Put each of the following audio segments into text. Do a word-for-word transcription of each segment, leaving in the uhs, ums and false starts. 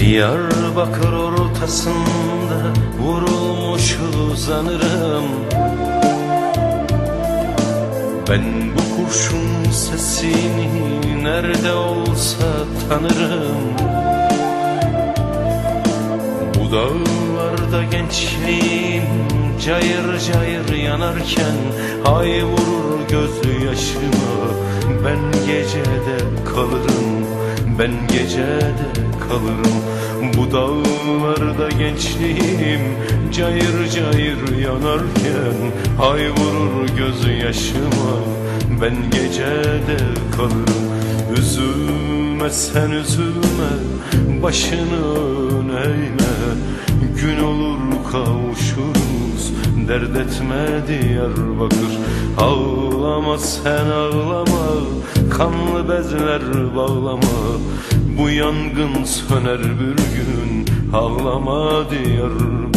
Diyarbakır ortasında vurulmuş uzanırım. Ben bu kurşun sesini nerede olsa tanırım. Bu dağlarda gençliğim cayır cayır yanarken ay vurur gözyaşıma. Ben gecede kalırım, ben gecede kalırım. Bu dağlarda gençliğim cayır cayır yanarken ay vurur gözyaşıma. Ben gecede kalırım. Üzülme sen üzülme, başını eğme. Gün olur kavuşuruz, dert etme Diyarbakır. Ağlama sen ağlama, kanlı bezler bağlama. Bu yangın söner bir gün, ağlama Diyarbakır.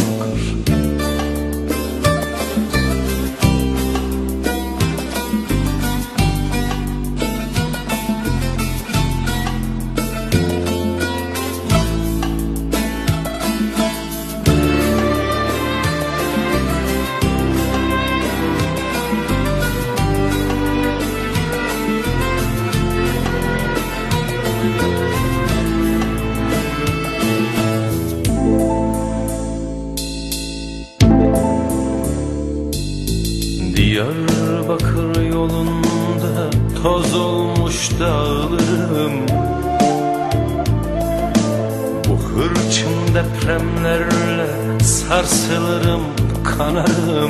Diyarbakır yolunda toz olmuş dağlarım. Bu hırçın depremlerle sarsılırım, kanarım.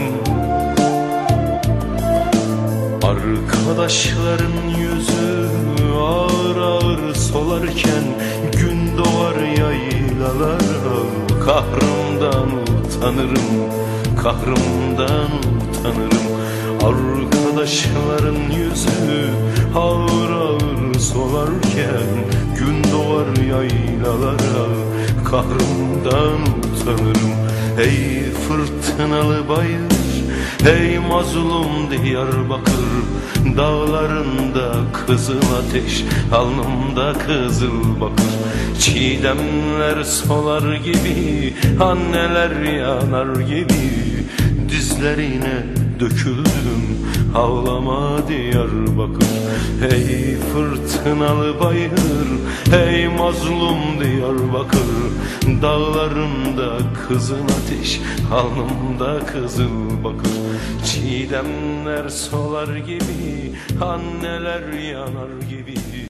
Arkadaşların yüzü ağır ağır solarken gün doğar yaylalara. Kahrımdan utanırım, kahrımdan utanırım. Arkadaşların yüzü ağır ağır solarken gün doğar yaylalara. Kahrımdan utanırım. Ey fırtınalı bayır, ey mazlum Diyarbakır. Dağlarında kızıl ateş, alnımda kızıl bakır. Çiğdemler solar gibi, anneler yanar gibi. Dizlerine döküldüm, ağlama Diyarbakır. Ey fırtınalı bayır, ey mazlum Diyarbakır. Dağlarında kızıl ateş, alnımda kızıl bakır. Çiğdemler solar gibi, anneler yanar gibi.